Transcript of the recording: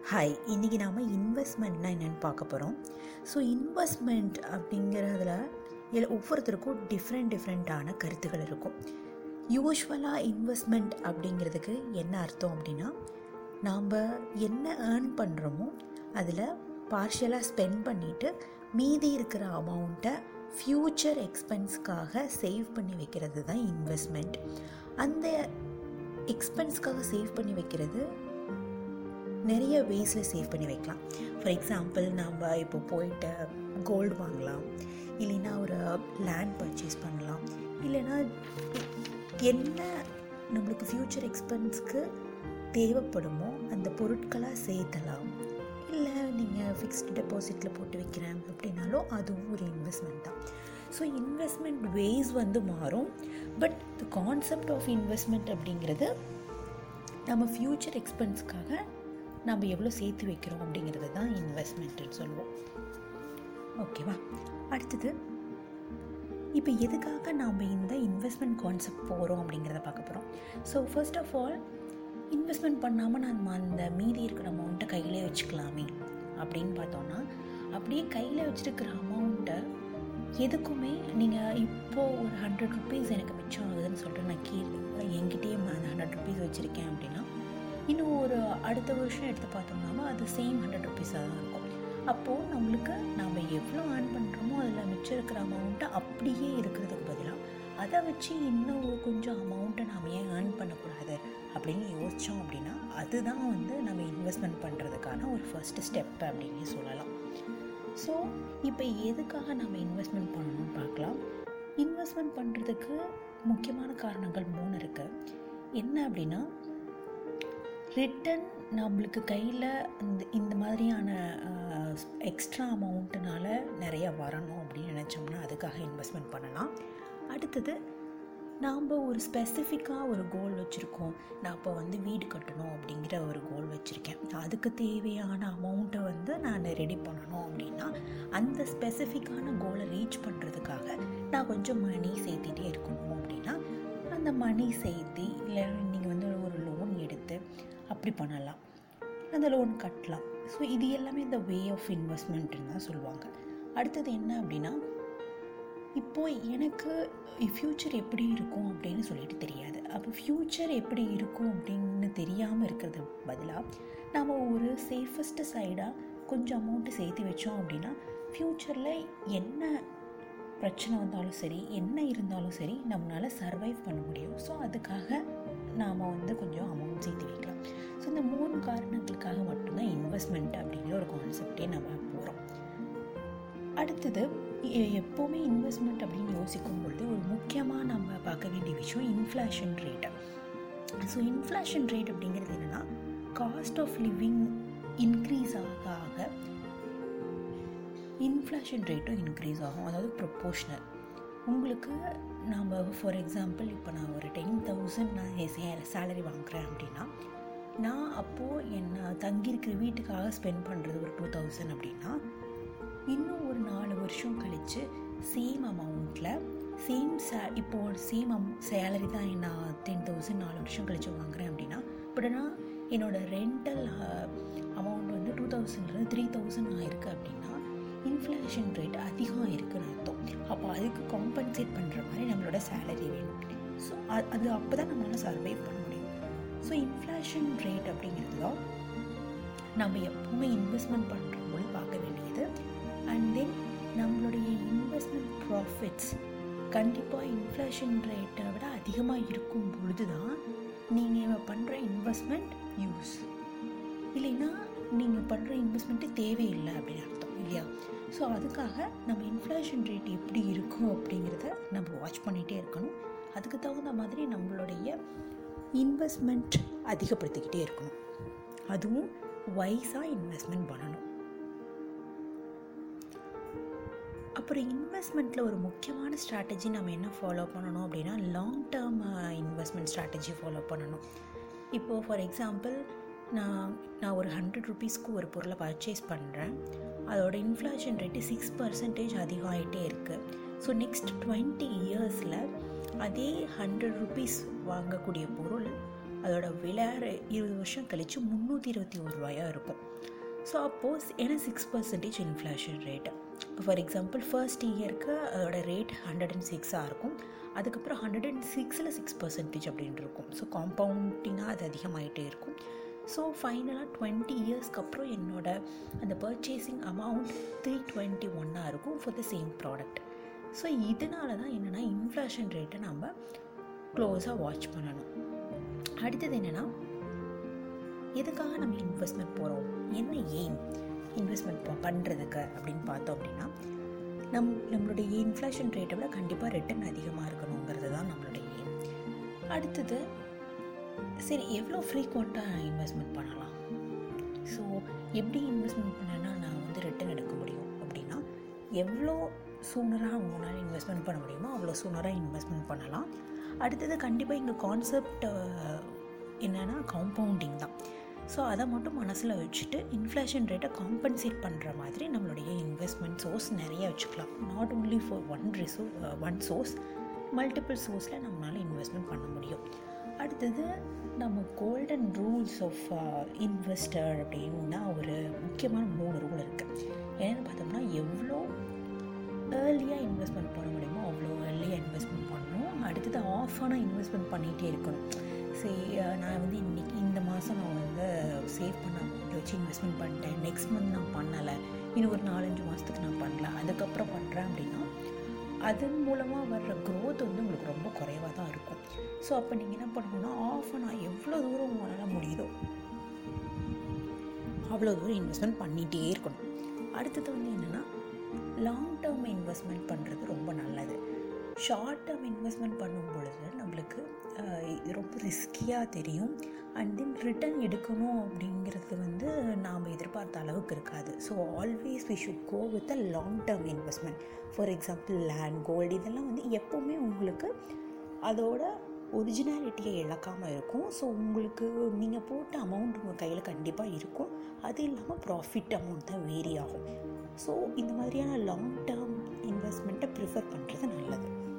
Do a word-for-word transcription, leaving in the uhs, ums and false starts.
Hi, இன்றைக்கி நாம் இன்வெஸ்ட்மெண்ட்னா என்னென்னு பார்க்க போகிறோம். ஸோ இன்வெஸ்ட்மெண்ட் அப்படிங்கிறதுல இதில் ஒவ்வொருத்தருக்கும் டிஃப்ரெண்ட் டிஃப்ரெண்ட்டான கருத்துக்கள் இருக்கும். யூஸ்வலாக இன்வெஸ்ட்மெண்ட் அப்படிங்கிறதுக்கு என்ன அர்த்தம் அப்படின்னா, நாம் என்ன ஏர்ன் பண்ணுறோமோ அதில் பார்ஷியலாக ஸ்பெண்ட் பண்ணிவிட்டு மீதி இருக்கிற அமௌண்ட்டை ஃப்யூச்சர் எக்ஸ்பென்ஸ்க்காக சேவ் பண்ணி வைக்கிறது தான் இன்வெஸ்ட்மெண்ட். அந்த எக்ஸ்பென்ஸ்க்காக சேவ் பண்ணி வைக்கிறது நிறைய வேஸில் சேவ் பண்ணி வைக்கலாம். ஃபார் எக்ஸாம்பிள், நம்ம இப்போ போயிட்டு கோல்டு வாங்கலாம், இல்லைன்னா ஒரு லேண்ட் பர்ச்சேஸ் பண்ணலாம், இல்லைன்னா என்ன நம்மளுக்கு ஃப்யூச்சர் எக்ஸ்பென்ஸ்க்கு தேவைப்படுமோ அந்த பொருட்களாக சேர்த்தலாம். இல்லை நீங்கள் ஃபிக்ஸ்டு டெபாசிட்டில் போட்டு வைக்கிறேன் அப்படின்னாலும் அதுவும் ஒரு இன்வெஸ்ட்மெண்ட் தான். ஸோ இன்வெஸ்ட்மெண்ட் வேஸ் வந்து மாறும். But the concept of investment அப்படிங்கிறது நம்ம ஃப்யூச்சர் எக்ஸ்பென்ஸ்க்காக நம்ம எவ்வளோ சேர்த்து வைக்கிறோம் அப்படிங்கிறது தான் இன்வெஸ்ட்மெண்ட்டுன்னு சொல்லுவோம். ஓகேவா? அடுத்தது, இப்போ எதுக்காக நாம் இந்த இன்வெஸ்ட்மெண்ட் கான்செப்ட் போகிறோம் அப்படிங்கிறத பார்க்க போகிறோம். So first of all, investment பண்ணாமல் நம்ம அந்த மீதி இருக்கிற அமௌண்ட்டை கையிலே வச்சுக்கலாமே அப்படின்னு பார்த்தோன்னா, அப்படியே கையில் வச்சுருக்கிற அமௌண்ட்டை எதுக்குமே நீங்கள் இப்போது ஒரு ஹண்ட்ரட் ருபீஸ் எனக்கு மிச்சம் ஆகுதுன்னு சொல்லிட்டு நான் கீழே என்கிட்டயே அந்த ஹண்ட்ரட் ருபீஸ் வச்சுருக்கேன் அப்படின்னா, இன்னும் ஒரு அடுத்த வருஷம் எடுத்து பார்த்தோம்னாலும் அது சேம் ஹண்ட்ரட் ருபீஸாக தான் இருக்கும். அப்போது நம்மளுக்கு நாம் எவ்வளோ ஏர்ன் பண்ணுறோமோ அதில் மிச்சம் இருக்கிற அமௌண்ட்டை அப்படியே இருக்கிறதுக்கு பதிலாக அதை வச்சு இன்னும் கொஞ்சம் அமௌண்ட்டை நாம் ஏன் ஏர்ன் பண்ணக்கூடாது அப்படின்னு யோசித்தோம் அப்படின்னா, அதுதான் வந்து நம்ம இன்வெஸ்ட்மெண்ட் பண்ணுறதுக்கான ஒரு ஃபர்ஸ்ட் ஸ்டெப் அப்படின்னு சொல்லலாம். ஸோ இப்போ எதுக்காக நம்ம இன்வெஸ்ட்மெண்ட் பண்ணணும்னு பார்க்கலாம். இன்வெஸ்ட்மெண்ட் பண்ணுறதுக்கு முக்கியமான காரணங்கள் மூணு இருக்குது. என்ன அப்படின்னா, ரிட்டன் நம்மளுக்கு கையில் இந்த இந்த மாதிரியான எக்ஸ்ட்ரா அமௌண்ட்டுனால நிறையா வரணும் அப்படின்னு நினச்சோம்னா அதுக்காக இன்வெஸ்ட்மெண்ட் பண்ணலாம். அடுத்தது, நாம் ஒரு ஸ்பெசிஃபிக்காக ஒரு கோல் வச்சுருக்கோம். நான் இப்போ வந்து வீடு கட்டணும் அப்படிங்கிற ஒரு கோல் வச்சுருக்கேன். அதுக்கு தேவையான அமௌண்ட்டை வந்து நான் ரெடி பண்ணணும் அப்படின்னா, அந்த ஸ்பெசிஃபிக்கான கோலை ரீச் பண்ணுறதுக்காக நான் கொஞ்சம் மணி சேர்த்திட்டே இருக்கணும் அப்படின்னா, அந்த மணி சேர்த்தி இல்லை நீங்கள் வந்து ஒரு லோன் எடுத்து அப்படி பண்ணலாம், அந்த லோன் கட்டலாம். ஸோ இது எல்லாமே இந்த வே ஆஃப் இன்வெஸ்ட்மெண்ட்டுன்னு தான் சொல்லுவாங்க. அடுத்தது என்ன அப்படின்னா, இப்போது எனக்கு ஃப்யூச்சர் எப்படி இருக்கும் அப்படின்னு சொல்லிட்டு தெரியாது. அப்போ ஃப்யூச்சர் எப்படி இருக்கும் அப்படின்னு தெரியாமல் இருக்கிறது பதிலாக நாம் ஒரு சேஃபஸ்ட்டு சைடாக கொஞ்சம் அமௌண்ட்டு சேர்த்து வச்சோம் அப்படின்னா, ஃப்யூச்சரில் என்ன பிரச்சனை வந்தாலும் சரி, என்ன இருந்தாலும் சரி, நம்மளால் சர்வைவ் பண்ண முடியும். ஸோ அதுக்காக நாம் வந்து கொஞ்சம் அமௌண்ட் சேர்த்து வைக்கலாம். ஸோ இந்த மூணு காரணங்களுக்காக மட்டும்தான் இன்வெஸ்ட்மெண்ட் அப்படிங்கிற ஒரு கான்செப்டே நம்ம போகிறோம். அடுத்தது, எப்போவுமே இன்வெஸ்ட்மெண்ட் அப்படின்னு யோசிக்கும் பொழுது ஒரு முக்கியமாக நம்ம பார்க்க வேண்டிய விஷயம் inflation rate. So inflation rate அப்படிங்கிறது என்னென்னா, காஸ்ட் ஆஃப் லிவிங் இன்க்ரீஸ் ஆக ஆக இன்ஃப்ளேஷன் ரேட்டும் இன்க்ரீஸ் ஆகும். அதாவது ப்ரொப்போஷ்னல். உங்களுக்கு நாம் ஃபார் எக்ஸாம்பிள், இப்போ நான் ஒரு டென் தௌசண்ட் நான் சேலரி வாங்குகிறேன் அப்படின்னா, நான் அப்போது என்ன தங்கியிருக்கிற வீட்டுக்காக ஸ்பெண்ட் பண்ணுறது ஒரு டூ தௌசண்ட் அப்படின்னா, இன்னும் ஒரு நாலு வருஷம் கழித்து சேம் அமௌண்ட்டில் சேம் சே இப்போது சேம் அம் சேலரி தான் நான் டென் தௌசண்ட் நாலு வருஷம் கழித்து வாங்குகிறேன் அப்படின்னா, இப்படின்னா என்னோடய ரெண்டல் அமௌண்ட் வந்து டூ தௌசண்ட்லேருந்து த்ரீ தௌசண்ட் ஆயிருக்கு அப்படின்னா, இன்ஃப்ளேஷன் ரேட் அதிகம் இருக்குன்னு அர்த்தம். அப்போ அதுக்கு காம்பன்சேட் பண்ணுற மாதிரி நம்மளோட சேலரி வேணும். ஸோ அது அப்போ தான் நம்மளால் சர்வைவ் பண்ண முடியும். ஸோ இன்ஃப்ளேஷன் ரேட் அப்படிங்கிறது தான் நம்ம எப்போவுமே இன்வெஸ்ட்மெண்ட் பண்ணுறோம்போது பார்க்க வேண்டியது. அண்ட் தென் நம்மளுடைய இன்வெஸ்ட்மெண்ட் ப்ராஃபிட்ஸ் கண்டிப்பாக இன்ஃப்ளேஷன் ரேட்டை விட அதிகமாக இருக்கும் பொழுது தான் நீங்கள் பண்ணுற இன்வெஸ்ட்மெண்ட் யூஸ், இல்லைன்னா நீங்கள் பண்ணுற இன்வெஸ்ட்மெண்ட்டு தேவையில்லை அப்படின்னு அர்த்தம், இல்லையா? ஸோ அதுக்காக நம்ம இன்ஃப்ளேஷன் ரேட் எப்படி இருக்கும் அப்படிங்கிறத நம்ம வாட்ச் பண்ணிகிட்டே இருக்கணும். அதுக்கு தகுந்த மாதிரி நம்மளுடைய இன்வெஸ்ட்மெண்ட் அதிகப்படுத்திக்கிட்டே இருக்கணும். அதுவும் வைஸாக இன்வெஸ்ட்மெண்ட் பண்ணணும். அப்புறம் இன்வெஸ்ட்மெண்ட்டில் ஒரு முக்கியமான ஸ்ட்ராட்டஜி நம்ம என்ன ஃபாலோ பண்ணணும் அப்படின்னா, long term investment strategy follow பண்ணணும். இப்போது ஃபார் எக்ஸாம்பிள், நான் நான் ஒரு ஹண்ட்ரட் ருபீஸ்க்கு ஒரு பொருளை பர்ச்சேஸ் பண்ணுறேன். அதோட இன்ஃப்ளேஷன் ரேட்டு சிக்ஸ் பர்சன்டேஜ் அதிகம் ஆகிட்டே இருக்குது. ஸோ நெக்ஸ்ட் டுவெண்ட்டி இயர்ஸில் அதே ஹண்ட்ரட் ருபீஸ் வாங்கக்கூடிய பொருள் அதோட விலை இருபது வருஷம் கழித்து முந்நூற்றி இருபத்தி ஒரு ரூபாயாக இருக்கும். ஸோ அப்போஸ் ஏன்னா six percentage inflation rate. For example first இயருக்கு அதோட ரேட் ஹண்ட்ரட் அண்ட் சிக்ஸாக இருக்கும். அதுக்கப்புறம் ஹண்ட்ரட் அண்ட் சிக்ஸில் சிக்ஸ் பர்சன்டேஜ் அப்படின்னு இருக்கும். ஸோ காம்பவுண்டிங்காக அது அதிகமாகிட்டே இருக்கும். ஸோ ஃபைனலாக டுவெண்ட்டி இயர்ஸ்க்கு அப்புறம் என்னோட அந்த பர்ச்சேசிங் அமௌண்ட் த்ரீ டுவெண்ட்டி ஒன்னாக இருக்கும் for the same product. So இதனால தான் என்னென்னா இன்ஃப்ளேஷன் ரேட்டை நம்ம க்ளோஸாக வாட்ச் பண்ணணும். அடுத்தது என்னென்னா, எதுக்காக நம்ம இன்வெஸ்ட்மெண்ட் போகிறோம், என்ன எய்ம் இன்வெஸ்ட்மெண்ட் பண்ணுறதுக்கு அப்படின்னு பார்த்தோம் அப்படின்னா, நம் நம்மளுடைய இன்ஃப்ளேஷன் ரேட்டை விட கண்டிப்பாக ரிட்டர்ன் அதிகமாக இருக்கணுங்கிறது தான் நம்மளுடைய எய்ம். அடுத்தது சரி எவ்வளோ ஃப்ரீக்வெண்ட்டாக இன்வெஸ்ட்மெண்ட் பண்ணலாம், ஸோ எப்படி இன்வெஸ்ட்மெண்ட் பண்ணேன்னா நான் வந்து ரிட்டர்ன் எடுக்க முடியும் அப்படின்னா, எவ்வளோ சூனராக உங்களால் இன்வெஸ்ட்மெண்ட் பண்ண முடியுமோ அவ்வளோ சூனராக இன்வெஸ்ட்மெண்ட் பண்ணலாம். அடுத்தது கண்டிப்பாக எங்கள் கான்செப்ட் என்னென்னா காம்பவுண்டிங் தான். ஸோ அதை மட்டும் மனசில் வச்சுட்டு இன்ஃப்ளேஷன் ரேட்டை காம்பன்சேட் பண்ணுற மாதிரி நம்மளுடைய இன்வெஸ்ட்மெண்ட் சோர்ஸ் நிறைய வச்சுக்கலாம். நாட் ஓன்லி ஃபார் ஒன் ரிசோ ஒன் சோர்ஸ் மல்டிபிள் சோர்ஸில் நம்மளால் இன்வெஸ்ட்மெண்ட் பண்ண முடியும். அடுத்தது நம்ம கோல்டன் ரூல்ஸ் ஆஃப் இன்வெஸ்டர் அப்படின்னா ஒரு முக்கியமான மூணு ரூல் இருக்குது. என்னென்னு பார்த்தோம்னா, எவ்வளோ ஏர்லியாக இன்வெஸ்ட்மெண்ட் பண்ண முடியுமோ அவ்வளோ ஏர்லியாக இன்வெஸ்ட்மெண்ட் பண்ணணும். அடுத்தது ஆஃபான இன்வெஸ்ட்மெண்ட் பண்ணிகிட்டே இருக்கணும். சரி நான் வந்து இன்றைக்கி இந்த மாதம் நான் வந்து சேவ் பண்ண அமௌண்ட்டை வச்சு இன்வெஸ்ட்மெண்ட் பண்ணிட்டேன், நெக்ஸ்ட் மந்த் நான் பண்ணலை, இன்னும் ஒரு நாலஞ்சு மாதத்துக்கு நான் பண்ணல, அதுக்கப்புறம் பண்ணுறேன் அப்படின்னா அதன் மூலமாக வர்ற க்ரோத் வந்து உங்களுக்கு ரொம்ப குறைவாக தான் இருக்கும். ஸோ அப்போ நீங்கள் என்ன பண்ணணும்னா, ஆஃபாக எவ்வளோ தூரம் உங்களால் முடியுதோ அவ்வளோ தூரம் இன்வெஸ்ட்மெண்ட் பண்ணிகிட்டே இருக்கணும். அடுத்தது வந்து என்னென்னா, லாங் டேர்ம் இன்வெஸ்ட்மெண்ட் பண்ணுறது ரொம்ப நல்லது. ஷார்ட் டேர்ம் இன்வெஸ்ட்மெண்ட் பண்ணும் பொழுது நம்மளுக்கு ரொம்ப ரிஸ்கியாக தெரியும். அண்ட் தென் ரிட்டர்ன் எடுக்கணும் அப்படிங்கிறது வந்து நாம் எதிர்பார்த்த அளவுக்கு இருக்காது. So always we should go with a long term investment. For example land, gold, இதெல்லாம் வந்து எப்போவுமே உங்களுக்கு அதோட ஒரிஜினாலிட்டியை இழக்காமல் இருக்கும். ஸோ உங்களுக்கு நீங்கள் போட்ட அமௌண்ட் உங்கள் கையில் கண்டிப்பாக இருக்கும். அது இல்லாமல் ப்ராஃபிட் அமௌண்ட் தான் வேரி ஆகும். ஸோ இந்த மாதிரியான லாங் டேர்ம் இன்வெஸ்ட்மெண்ட்டை ப்ரிஃபர் பண்ணுறது நல்லது.